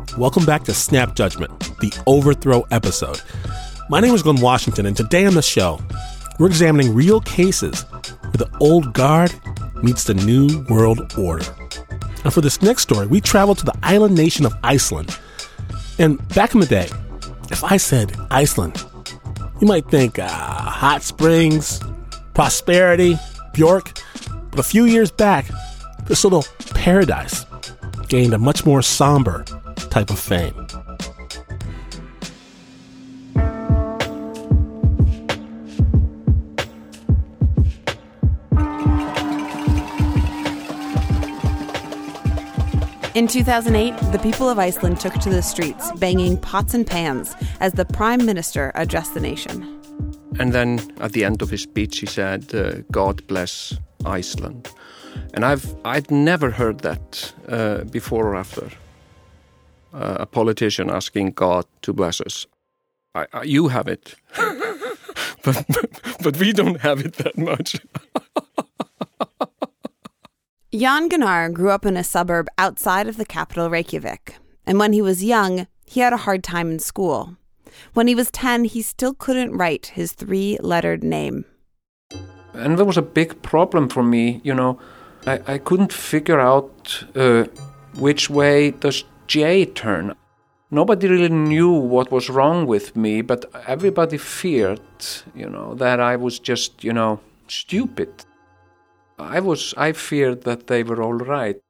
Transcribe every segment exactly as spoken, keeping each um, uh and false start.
Welcome back to Snap Judgment, the overthrow episode. My name is Glenn Washington, and today on the show, we're examining real cases where the old guard meets the new world order. And for this next story, we travel to the island nation of Iceland. And back in the day, if I said Iceland, you might think uh, hot springs, prosperity, Bjork. But a few years back, this little paradise gained a much more somber type of fame. In two thousand eight, the people of Iceland took to the streets, banging pots and pans as the prime minister addressed the nation. And then at the end of his speech, he said, uh, God bless Iceland. And I've I'd never heard that uh, before or after. Uh, a politician asking God to bless us. I, I, you have it, but, but we don't have it that much. Jan Gunnar grew up in a suburb outside of the capital Reykjavik. And when he was young, he had a hard time in school. When he was ten, he still couldn't write his three-lettered name. And there was a big problem for me, you know. I, I couldn't figure out uh, which way does J turn. Nobody really knew what was wrong with me, but everybody feared, you know, that I was just, you know, stupid. I was, I feared that they were all right.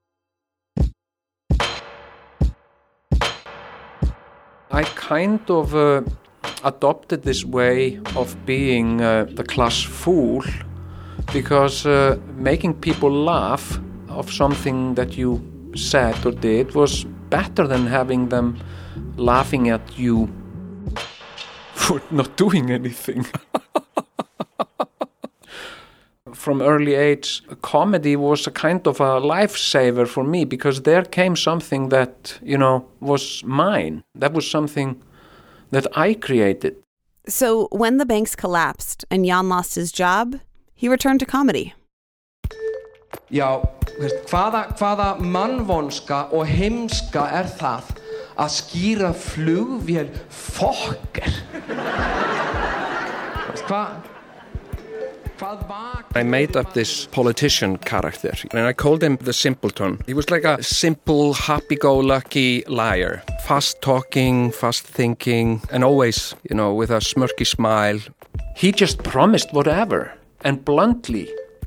I kind of uh, adopted this way of being uh, the class fool, because uh, making people laugh of something that you said or did was better than having them laughing at you for not doing anything. From early age, comedy was a kind of a lifesaver for me, because there came something that, you know, was mine. That was something that I created. So when the banks collapsed and Jan lost his job, he returned to comedy. Já, veist, hvaða, hvaða mannvonska og heimska er það að skýra flugvél fokker? Veist, hvað? I made up this politician character, and I called him the simpleton. He was like a simple, happy-go-lucky liar. Fast-talking, fast-thinking, and always, you know, with a smirky smile. He just promised whatever, and bluntly.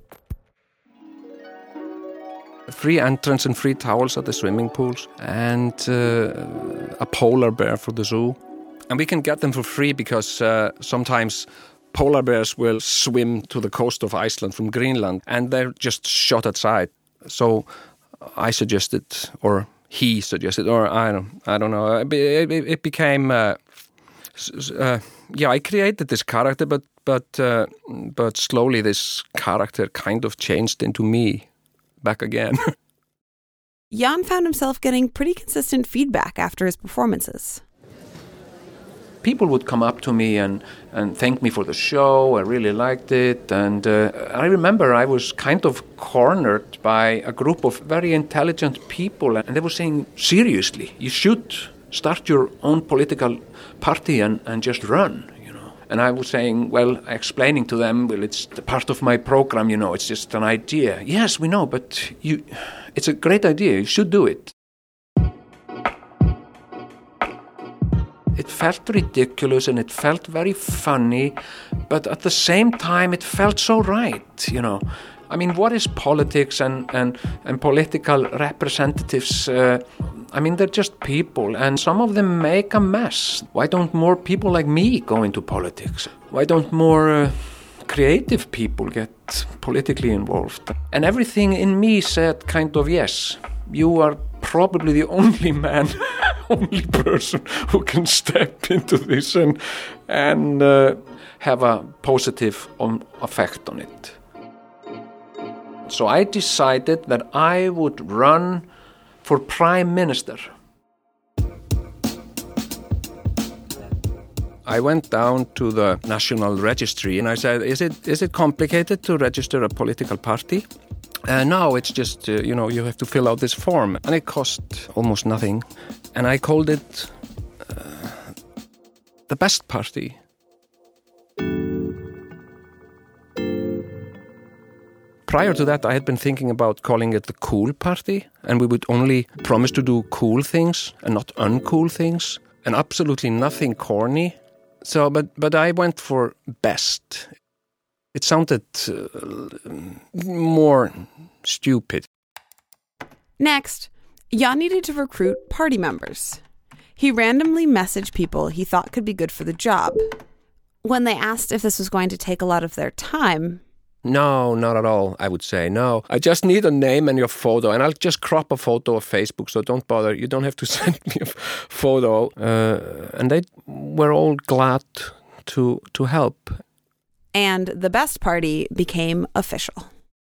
Free entrance and free towels at the swimming pools, and uh, a polar bear for the zoo. And we can get them for free because uh, sometimes polar bears will swim to the coast of Iceland from Greenland, and they're just shot at sight. So I suggested, or he suggested, or I don't, I don't know. It, it, it became, uh, uh, yeah, I created this character, but but uh, but slowly this character kind of changed into me back again. Jan found himself getting pretty consistent feedback after his performances. People would come up to me and, and thank me for the show. I really liked it. And uh, I remember I was kind of cornered by a group of very intelligent people. And they were saying, seriously, you should start your own political party and, and just run, you know. And I was saying, well, explaining to them, well, it's the part of my program, you know, it's just an idea. Yes, we know, but you, it's a great idea. You should do it. It felt ridiculous and it felt very funny, but at the same time it felt so right, you know. I mean, what is politics and, and, and political representatives? Uh, I mean, they're just people, and some of them make a mess. Why don't more people like me go into politics? Why don't more uh, creative people get politically involved? And everything in me said kind of, yes, you are probably the only man, only person who can step into this and, and uh, have a positive on, effect on it. So I decided that I would run for Prime Minister. I went down to the National Registry and I said, is it is it complicated to register a political party? Uh, no, it's just, uh, you know, you have to fill out this form. And it cost almost nothing. and I called it uh, the best party. Prior to that, I had been thinking about calling it the cool party, and we would only promise to do cool things and not uncool things, and absolutely nothing corny. So, but but I went for best. It sounded uh, more stupid. Next, Jan needed to recruit party members. He randomly messaged people he thought could be good for the job. When they asked if this was going to take a lot of their time, No, not at all, I would say. No, I just need a name and your photo, and I'll just crop a photo of Facebook, so don't bother. You don't have to send me a photo. Uh, and they were all glad to to help. And the best party became official.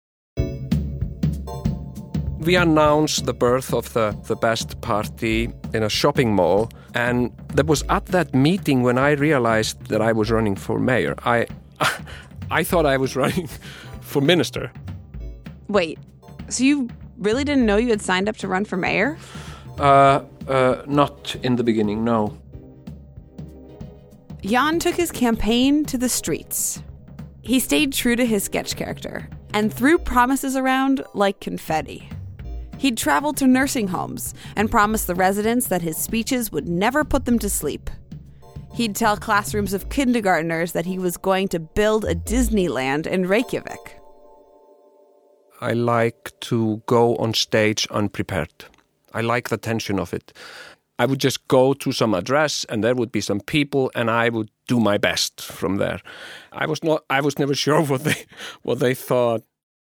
We announced the birth of the, the best party in a shopping mall, and that was at that meeting when I realized that I was running for mayor. I... I thought I was running for minister. Wait, so you really didn't know you had signed up to run for mayor? Uh, uh, not in the beginning, no. Jan took his campaign to the streets. He stayed true to his sketch character and threw promises around like confetti. He'd travel to nursing homes and promise the residents that his speeches would never put them to sleep. He'd tell classrooms of kindergartners that he was going to build a Disneyland in Reykjavik. I like to go on stage unprepared. I like the tension of it. I would just go to some address and there would be some people and I would do my best from there. I was not I was never sure what they what they thought.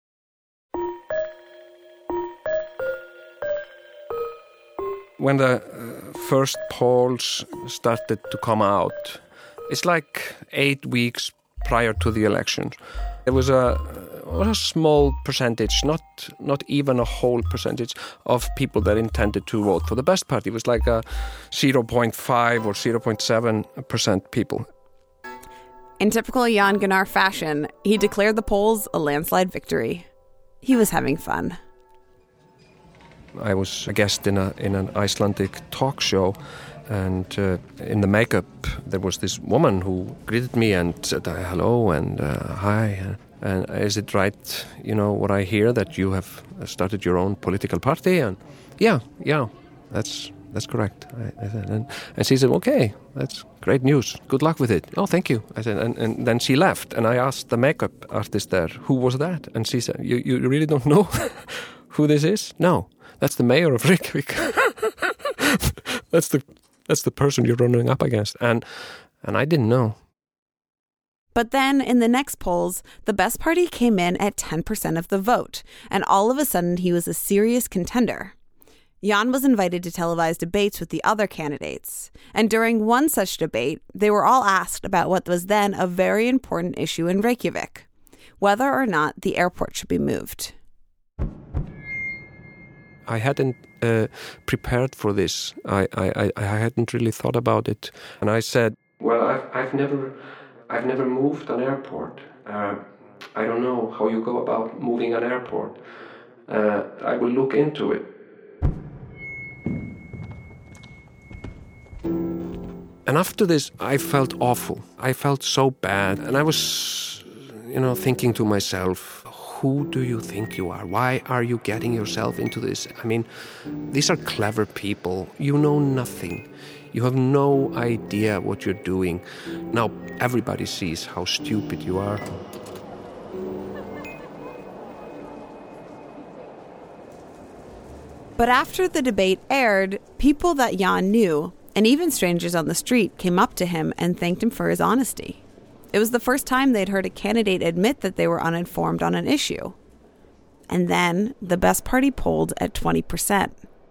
When the uh, first polls started to come out, it's like eight weeks prior to the election. There was a, a small percentage, not not even a whole percentage, of people that intended to vote for the best party. It was like a zero point five or zero point seven percent people. In typical Jan Gunnar fashion, he declared the polls a landslide victory. He was having fun. I was a guest in a in an Icelandic talk show, and uh, in the makeup there was this woman who greeted me and said hello and uh, hi. And is it right, you know, what I hear, that you have started your own political party? And yeah, yeah, that's that's correct. I, I said, and, and she said, okay, that's great news. Good luck with it. Oh, thank you. I said, and, and then she left, and I asked the makeup artist there, who was that? And she said, you you really don't know who this is? No. That's the mayor of Reykjavik. that's the that's the person you're running up against. And and I didn't know. But then in the next polls, the best party came in at ten percent of the vote, and all of a sudden he was a serious contender. Jan was invited to televised debates with the other candidates, and during one such debate, they were all asked about what was then a very important issue in Reykjavik, whether or not the airport should be moved. I hadn't uh, prepared for this. I, I, I hadn't really thought about it. And I said, well, I've, I've never I've never moved an airport. Uh, I don't know how you go about moving an airport. Uh, I will look into it. And after this, I felt awful. I felt so bad. And I was, you know, thinking to myself, who do you think you are? Why are you getting yourself into this? I mean, these are clever people. You know nothing. You have no idea what you're doing. Now everybody sees how stupid you are. But after the debate aired, people that Jan knew, and even strangers on the street, came up to him and thanked him for his honesty. It was the first time they'd heard a candidate admit that they were uninformed on an issue. And then the best party polled at twenty percent.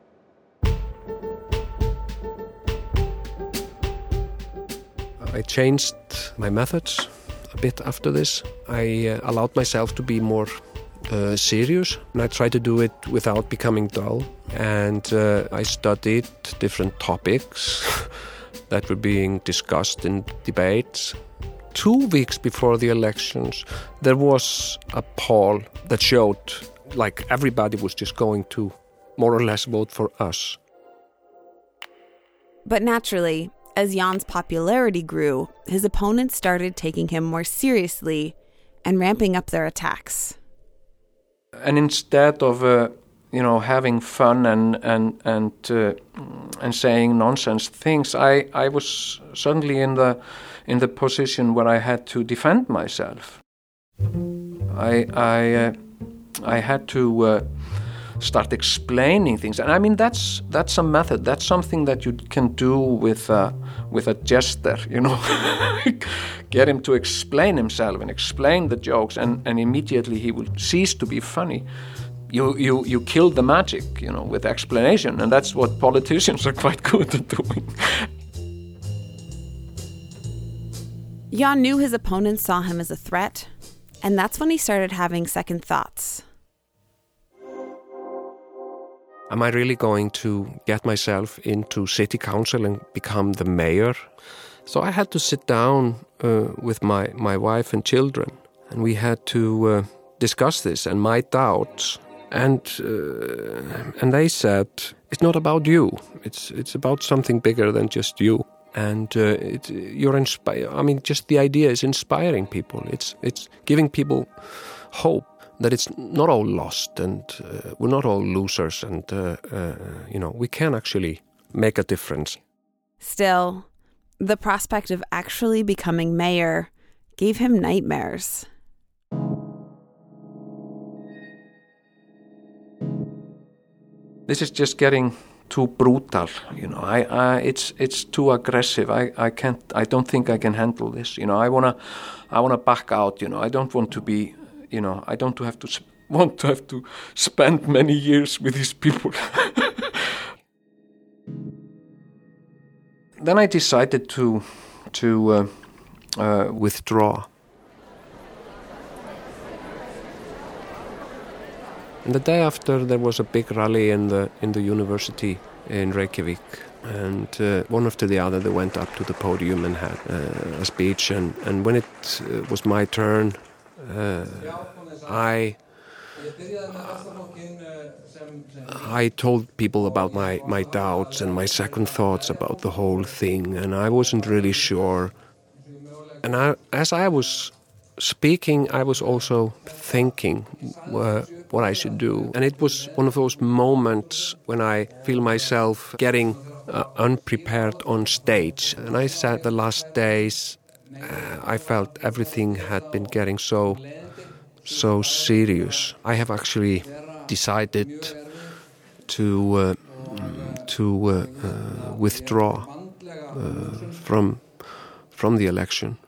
I changed my methods a bit after this. I uh, allowed myself to be more uh, serious, and I tried to do it without becoming dull. And uh, I studied different topics that were being discussed in debates. Two weeks before the elections, there was a poll that showed like everybody was just going to more or less vote for us. But naturally, as Jan's popularity grew, his opponents started taking him more seriously and ramping up their attacks. And instead of, uh, you know, having fun and and and uh, and saying nonsense things, I, I was suddenly in the in the position where I had to defend myself. I I uh, I had to uh, start explaining things, and I mean that's that's a method. That's something that you can do with uh, with a jester, you know, get him to explain himself and explain the jokes, and, and immediately he will cease to be funny. You you you kill the magic, you know, with explanation, and that's what politicians are quite good at doing. Jan knew his opponents saw him as a threat, and that's when he started having second thoughts. Am I really going to get myself into city council and become the mayor? So I had to sit down uh, with my, my wife and children, and we had to uh, discuss this and my doubts. And uh, and they said, it's not about you. It's it's about something bigger than just you. And uh, it, you're inspired. I mean, just the idea is inspiring people. It's it's giving people hope that it's not all lost, and uh, we're not all losers, and uh, uh, you know, we can actually make a difference. Still, the prospect of actually becoming mayor gave him nightmares. This is just getting too brutal, you know. I, I, it's it's too aggressive. I, I can't. I don't think I can handle this. You know, I wanna, I wanna back out. You know, I don't want to be. You know, I don't have to want to have to spend many years with these people. Then I decided to to uh, uh, withdraw. And the day after, there was a big rally in the in the university in Reykjavik, and uh, one after the other, they went up to the podium and had uh, a speech. And, and when it uh, was my turn, uh, I I told people about my, my doubts and my second thoughts about the whole thing, and I wasn't really sure. And I, as I was speaking, I was also thinking uh, what I should do. And it was one of those moments when I feel myself getting uh, unprepared on stage. And I said the last days, uh, I felt everything had been getting so, so serious. I have actually decided to, uh, to uh, uh, withdraw uh, from, from the election.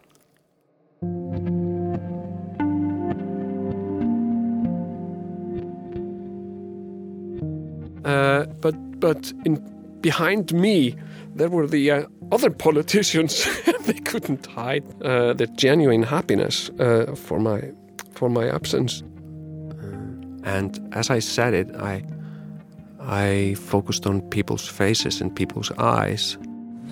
Uh, but but in behind me, there were the uh, other politicians. They couldn't hide uh, their genuine happiness uh, for my for my absence. Uh, and as I said it, I I focused on people's faces and people's eyes.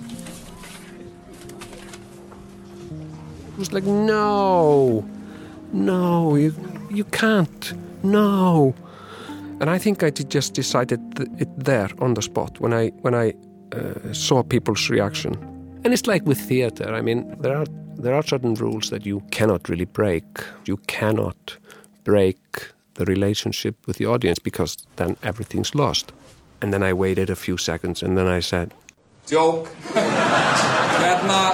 It was like, no, no, you you can't, no. And I think I did just decided it there on the spot when I when I uh, saw people's reaction. And it's like with theater. I mean, there are there are certain rules that you cannot really break. You cannot break the relationship with the audience, because then everything's lost. And then I waited a few seconds, and then I said, "Joke." Hérna.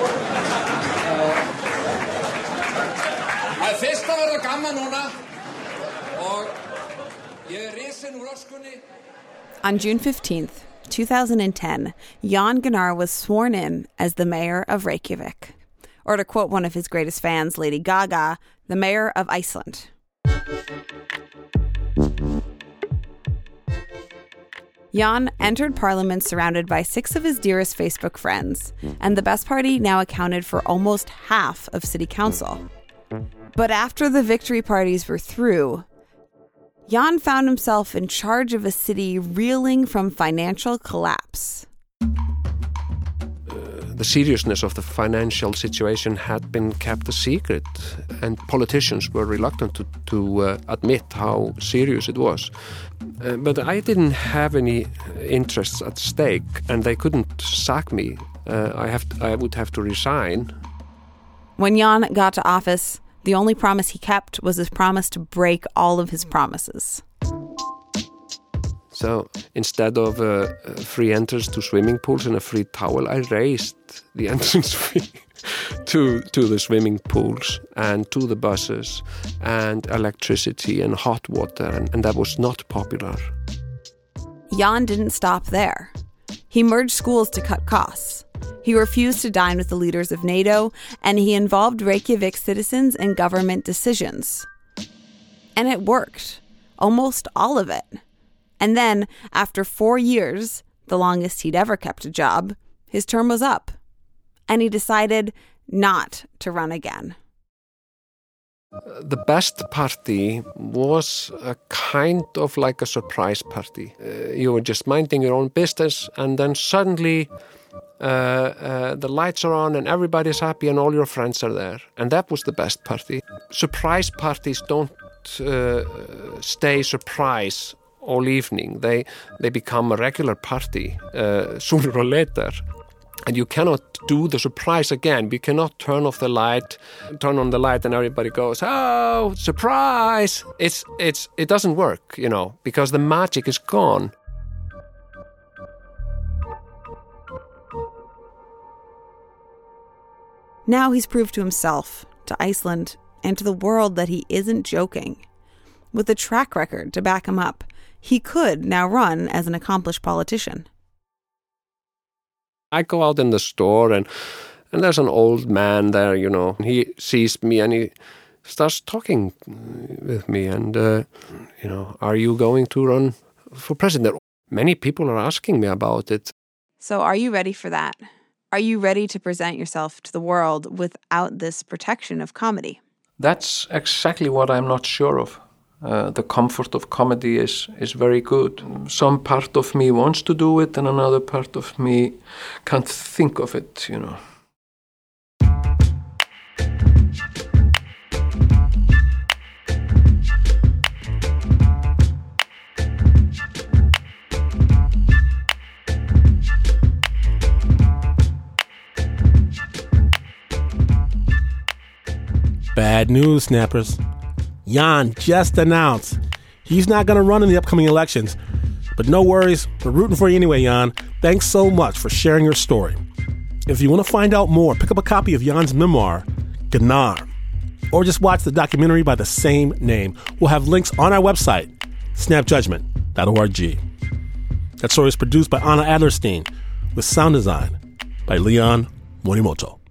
Það fyrsta verður gaman núna og On June fifteenth, two thousand ten, Jan Gunnar was sworn in as the mayor of Reykjavik. Or to quote one of his greatest fans, Lady Gaga, the mayor of Iceland. Jan entered parliament surrounded by six of his dearest Facebook friends, and the best party now accounted for almost half of city council. But after the victory parties were through, Jan found himself in charge of a city reeling from financial collapse. Uh, the seriousness of the financial situation had been kept a secret, and politicians were reluctant to, to uh, admit how serious it was. Uh, but I didn't have any interests at stake, and they couldn't sack me. Uh, I, have to, I would have to resign. When Jan got to office, the only promise he kept was his promise to break all of his promises. So instead of uh, free entrance to swimming pools and a free towel, I raised the entrance fee to to the swimming pools and to the buses and electricity and hot water, and, and that was not popular. Jan didn't stop there. He merged schools to cut costs. He refused to dine with the leaders of NATO, and he involved Reykjavik citizens in government decisions. And it worked. Almost all of it. And then, after four years, the longest he'd ever kept a job, his term was up. And he decided not to run again. The best party was a kind of like a surprise party. Uh, you were just minding your own business, and then suddenly uh, uh, the lights are on and everybody's happy and all your friends are there. And that was the best party. Surprise parties don't uh, stay surprise all evening. They they become a regular party uh, sooner or later. And you cannot do the surprise again. You cannot turn off the light, turn on the light, and everybody goes, "Oh, surprise!" It's it's it doesn't work, you know, because the magic is gone. Now he's proved to himself, to Iceland, and to the world that he isn't joking. With a track record to back him up, he could now run as an accomplished politician. I go out in the store and, and there's an old man there, you know. He sees me and he starts talking with me and, uh, you know, are you going to run for president? Many people are asking me about it. So are you ready for that? Are you ready to present yourself to the world without this protection of comedy? That's exactly what I'm not sure of. Uh, the comfort of comedy is, is very good. Some part of me wants to do it and another part of me can't think of it, you know. Bad news, snappers. Jan just announced he's not going to run in the upcoming elections. But no worries, we're rooting for you anyway, Jan. Thanks so much for sharing your story. If you want to find out more, pick up a copy of Jan's memoir, Gunnar, or just watch the documentary by the same name. We'll have links on our website, snap judgment dot org. That story is produced by Anna Adlerstein with sound design by Leon Morimoto.